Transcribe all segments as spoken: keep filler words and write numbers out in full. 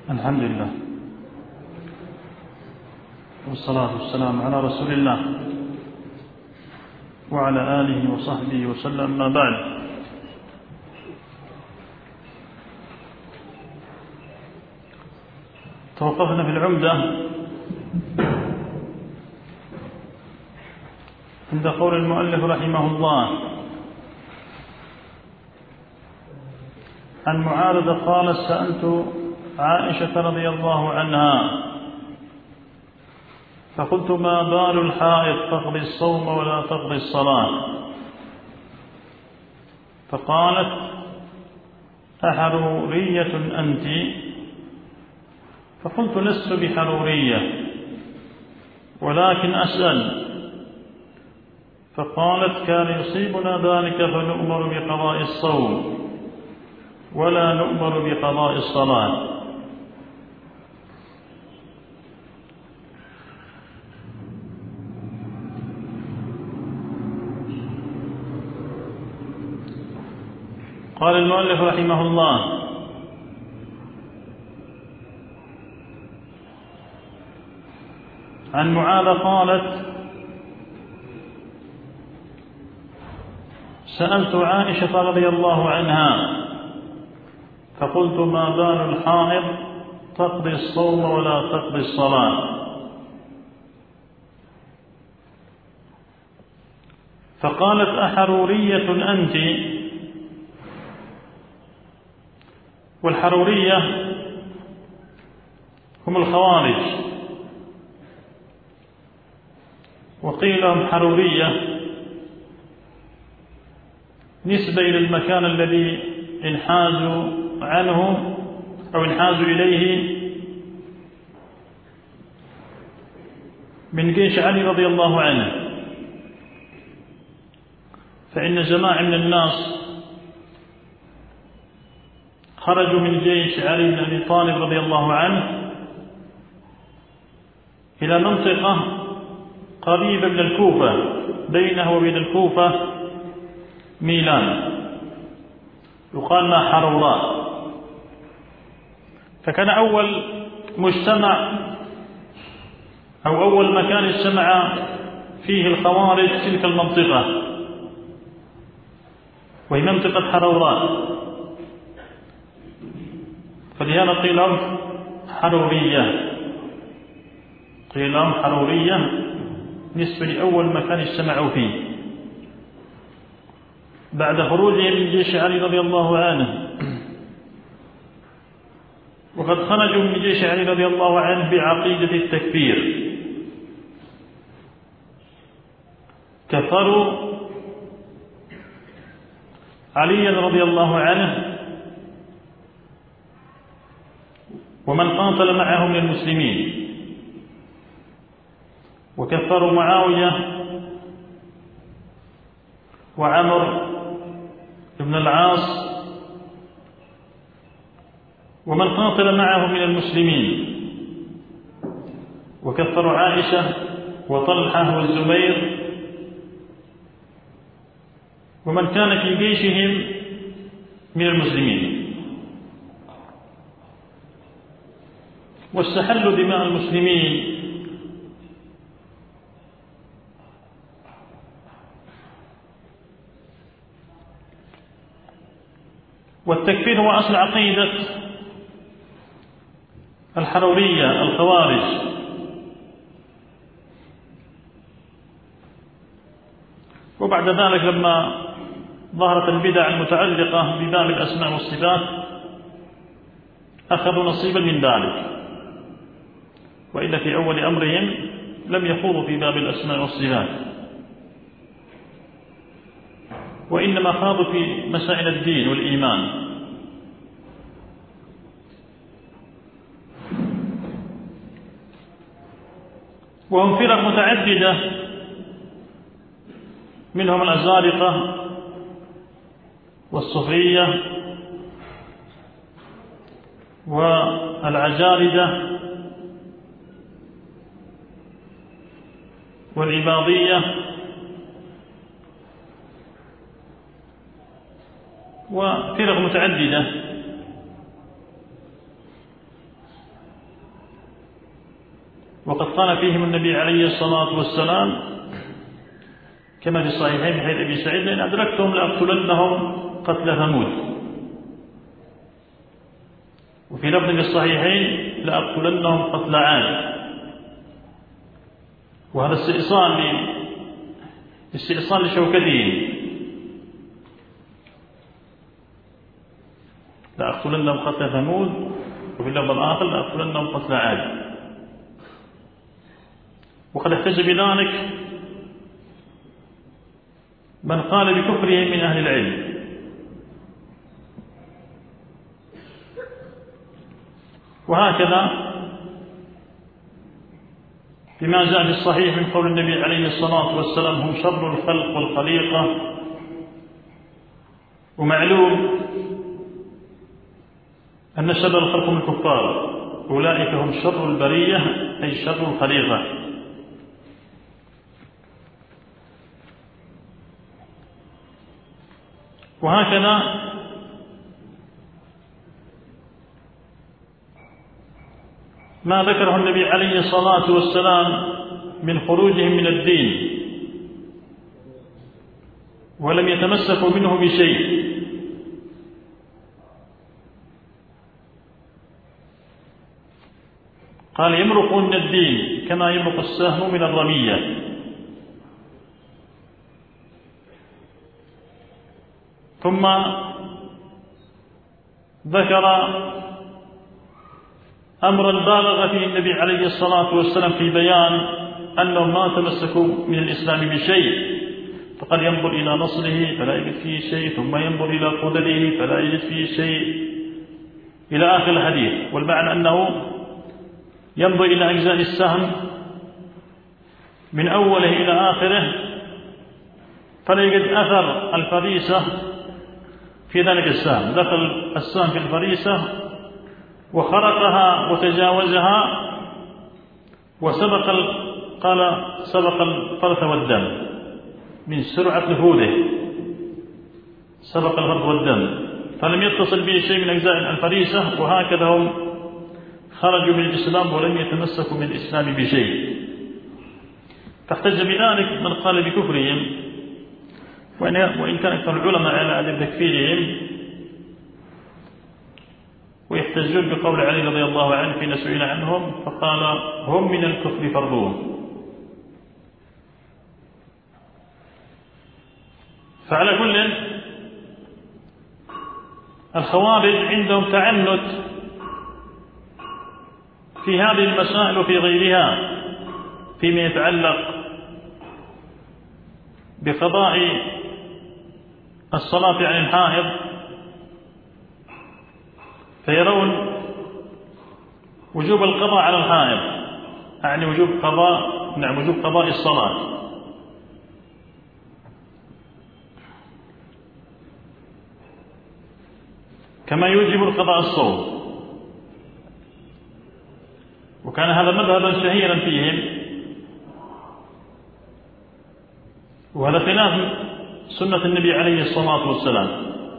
الحمد لله والصلاة والسلام على رسول الله وعلى آله وصحبه وسلم. ما بعد، توقفنا في العمدة عند قول المؤلف رحمه الله: عن معاذ قال: سألت عائشة رضي الله عنها فقلت: ما بال الحائض تقضي الصوم ولا تقضي الصلاة؟ فقالت: أحرورية أنت؟ فقلت: لست بحرورية ولكن أسأل. فقالت: كان يصيبنا ذلك فنؤمر بقضاء الصوم ولا نؤمر بقضاء الصلاة. قال المؤلف رحمه الله: عن معاذ قالت: سألت عائشة رضي الله عنها فقلت: ما بال الحائض تقضي الصوم ولا تقضي الصلاة؟ فقالت: أحرورية أنت؟ والحرورية هم الخوارج، وقيل لهم حرورية نسبة إلى المكان الذي انحازوا عنه أو انحازوا إليه من جيش علي رضي الله عنه. فإن جماعة من الناس خرجوا من جيش علي بن أبي طالب رضي الله عنه إلى منطقة قريبة من الكوفة، بينه وبين الكوفة ميلان، يقال ما حروراء. فكان أول مجتمع أو أول مكان اجتمع فيه الخوارج تلك المنطقة، وهي منطقة حروراء، فلهذا قيل لهم حرورية، قيل لهم حرورية نسبة لأول مكان اجتمعوا فيه بعد خروجهم من جيش علي رضي الله عنه. وقد خرجوا من جيش علي رضي الله عنه بعقيدة التكفير، كفروا علي رضي الله عنه ومن قاتل معه من المسلمين، وكفروا معاوية وعمر بن العاص ومن قاتل معه من المسلمين، وكفروا عائشة وطلحة والزبير ومن كان في جيشهم من المسلمين، واستحلوا دماء المسلمين والتكفير هو أصل عقيدة الحرورية الخوارج. وبعد ذلك لما ظهرت البدع المتعلقة بباب الأسماء والصفات أخذوا نصيبا من ذلك، وإلا في أول أمرهم لم يخوضوا في باب الأسماء والصفات، وإنما خاضوا في مسائل الدين والإيمان. وهم فرق متعددة، منهم الأزارقة والصوفية والعجاردة والعباضية وفرق متعددة. وقد قال فيهم النبي عليه الصلاة والسلام كما في الصحيحين من حديث أبي سعيد: لئن أدركتهم لأقتلنهم قتل ثمود. وفي لفظ في الصحيحين: لأقتلنهم قتل عاد. وهذا استئصال استئصال لشوكته، لأقتلنهم قتل ثمود، وفي اللفظ الآخر: لأقتلنهم قتل عاد. وقد احتج بذلك من قال بكفرهم من أهل العلم. وهكذا بما جاء في الصحيح من قول النبي عليه الصلاة والسلام: هم شر الخلق والخليقة. ومعلوم أن شر الخلق من الكفار، أولئك هم شر البرية أي شر الخليقة. وهكذا ما ذكره النبي عليه الصلاة والسلام من خروجهم من الدين ولم يتمسكوا منه بشيء، قال: يمرق من الدين كما يمرق السهم من الرمية. ثم ذكر أمرا بالغ فيه النبي عليه الصلاة والسلام في بيان أنهم ما تمسكوا من الإسلام بشيء، فقد ينظر إلى نصره فلا يجد فيه شيء، ثم ينظر إلى قدره فلا يجد فيه شيء، إلى آخر الحديث. والمعنى أنه ينظر إلى أجزاء السهم من أوله إلى آخره فلا يجد أثر الفريسة في ذلك السهم. دخل السهم في الفريسة وخرقها وتجاوزها وسبق قال سبق الفرث والدم من سرعة نفوذه، سبق الفرث والدم، فلم يتصل به شيء من أجزاء الفريسة. وهكذا هم خرجوا من الإسلام ولم يتمسكوا من الإسلام بشيء. فاحتج بذلك من قال بكفرهم، وإن كان أكثر العلماء على عدم تكفيرهم، ويحتجون بقول علي رضي الله عنه حين سئل عنهم فقال: هم من الكفر فرضون. فعلى كل الخوارج عندهم تعنت في هذه المسائل وفي غيرها فيما يتعلق بقضاء الصلاة عن الحائض، فيرون وجوب القضاء على الحائض، يعني وجوب قضاء نعم وجوب قضاء الصلاة، كما يوجب القضاء الصوم. وكان هذا مذهبا شهيرا فيهم، وهذا خلاف سنة النبي عليه الصلاة والسلام.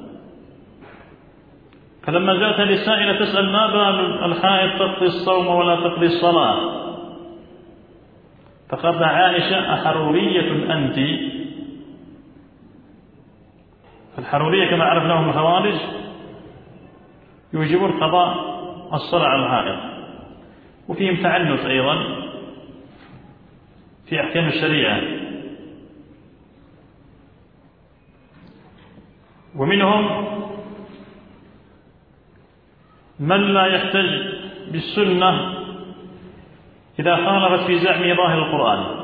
فلما جاءت السائلة تسأل: ما بال الحائض تقضي الصوم ولا تقضي الصلاة؟ فقالت عائشة: أحرورية أنت؟ الحرورية كما عرفناهم الخوارج يوجبون قضاء الصلاة على الحائض، وفيهم تعنت أيضا في أحكام الشريعة. ومنهم من لا يحتج بالسنة إذا خالفت في زعمه ظاهر القرآن.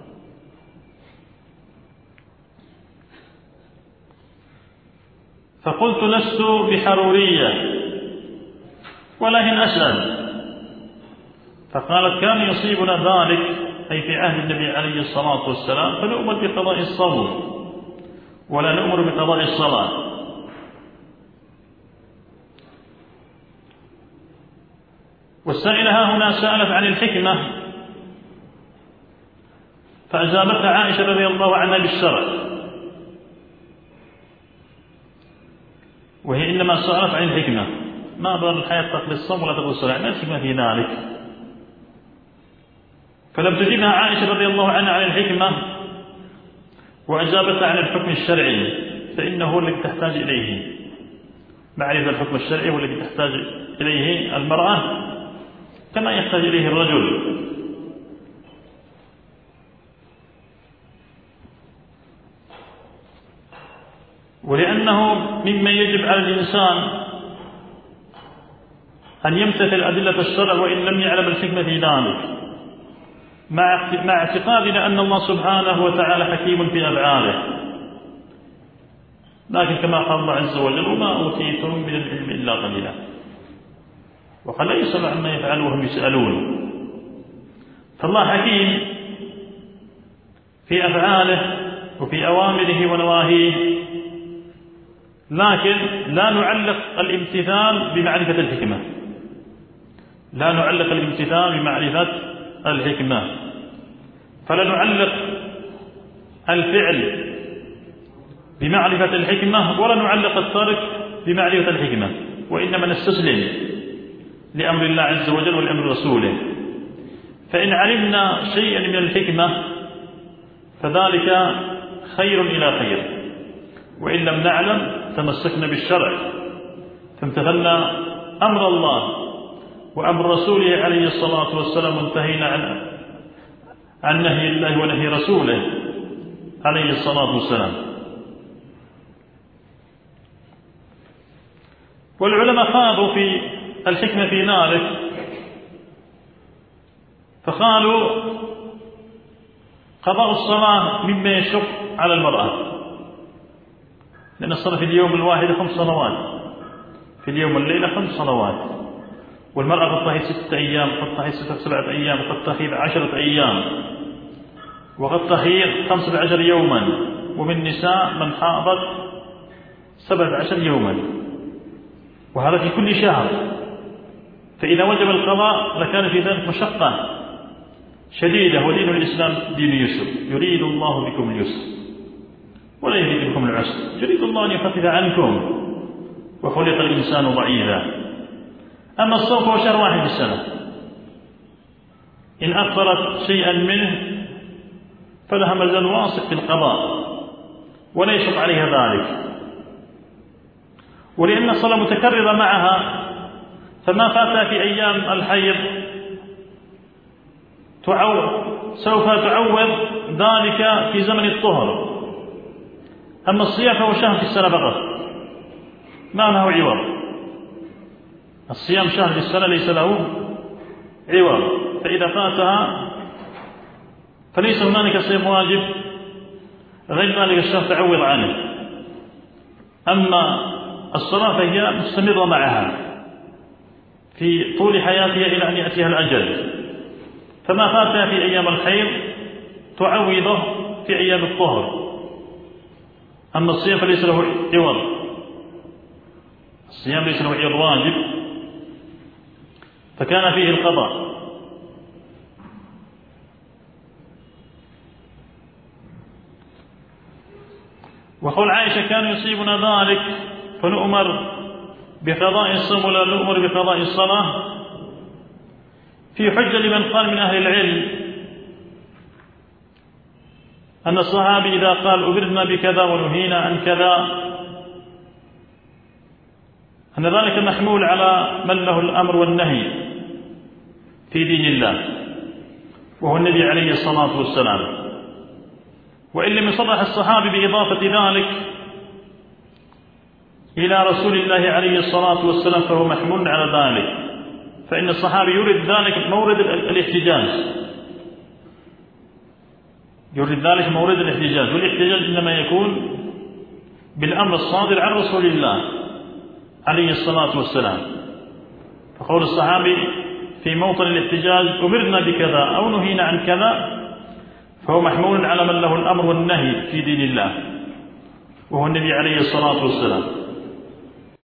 فقلت: لست بحرورية ولكن أسأل. فقالت: كان يصيبنا ذلك أي في عهد النبي عليه الصلاة والسلام، فنؤمر بقضاء الصوم ولا نؤمر بقضاء الصلاة. والسائلة هنا سألت عن الحكمة، فأجابتها عائشة رضي الله عنها بالشرع، وهي إنما سألت عن الحكمة، ما بال الحياة تقضي الصوم ولا تقضي الصلاة، ما الحكمة في ذلك؟ فلم تجبها عائشة رضي الله عنها عن الحكمة وأجابتها عن الحكم الشرعي، فإنه هو الذي تحتاج إليه، معرفة الحكم الشرعي هو الذي تحتاج إليه المرأة كما يحتاج إليه الرجل. ولأنه مما يجب على الإنسان أن يمتثل أدلة الشرع وإن لم يعلم الحكمة في ذلك، مع اعتقادنا أن الله سبحانه وتعالى حكيم في أفعاله، لكن كما قال الله عز وجل: وما أوتيتم من العلم إلا قليلا، وقال: لا يسأل عما يفعل وهم يسألون. فالله حكيم في أفعاله وفي أوامره ونواهيه، لكن لا نعلق الامتثال بمعرفة الحكمة، لا نعلق الامتثال بمعرفة الحكمة، فلا نعلق الفعل بمعرفة الحكمة ولا نعلق الترك بمعرفة الحكمة، وإنما نستسلم لأمر الله عز وجل ولأمر رسوله. فإن علمنا شيئا من الحكمة فذلك خير إلى خير، وإن لم نعلم تمسكنا بالشرع فامتثلنا أمر الله وأمر رسوله عليه الصلاة والسلام، وانتهينا عن عن نهي الله ونهي رسوله عليه الصلاة والسلام. والعلماء خاضوا في الحكمة في ذلك، فقالوا: قضاء الصلاة مما يشق على المرأة، لأن الصلاة في اليوم الواحد خمس صلوات، في اليوم والليلة خمس صلوات، والمرأة قد تحيض ستة أيام، قد تحيض سبعة أيام، قد تحيض عشرة أيام، وقد تحيض خمسة عشر يوما، ومن نساء من حاضت سبعة عشر يوما، وهذا في كل شهر. فإذا وجب القضاء لكان في ذلك مشقة شديدة، ودين الإسلام دين يسر، يريد الله بكم اليسر ولا يريد بكم العسر، يريد الله أن يخفف عنكم، وخلق الإنسان ضعيفا. أما الصوم فهو شهر واحد في السنة، إن أخرت شيئا منه فلها مجال واسع في القضاء ولا يشق عليها ذلك. ولأن الصلاة متكررة معها، فما فات في أيام الحيض سوف تعوض ذلك في زمن الطهر. أما الصيام فهو شهر في السنة فقط، ما له عوض. الصيام شهر في السنة ليس له عوض، فإذا فاتها فليس هنالك صيام واجب غير ذلك الشهر تعوض عنه. أما الصلاة فهي مستمرة معها في طول حياتها إلى أن يأتيها الأجل، فما فاتها في أيام الحيض تعوضه في أيام الطهر. أما الصيام فليس له عوض، الصيام ليس له عوض واجب، فكان فيه القضاء. وقول عائشة: كان يصيبنا ذلك فنؤمر بقضاء الصوم ولا نؤمر بقضاء الصلاة، في حجة لمن قال من أهل العلم أن الصحابي إذا قال أمرنا بكذا ونهينا عن كذا أن ذلك محمول على من له الأمر والنهي في دين الله، وهو النبي عليه الصلاة والسلام. وإن لم يصرح الصحابي بإضافة ذلك إلى رسول الله عليه الصلاة والسلام فهو محمول على ذلك، فإن الصحابي يريد ذلك مورد الاحتجاج، يريد ذلك مورد الاحتجاج، والاحتجاج إنما يكون بالأمر الصادر عن رسول الله عليه الصلاة والسلام. فقول الصحابي في موطن الاحتجاج أمرنا بكذا أو نهينا عن كذا فهو محمول على من له الأمر والنهي في دين الله، وهو النبي عليه الصلاة والسلام.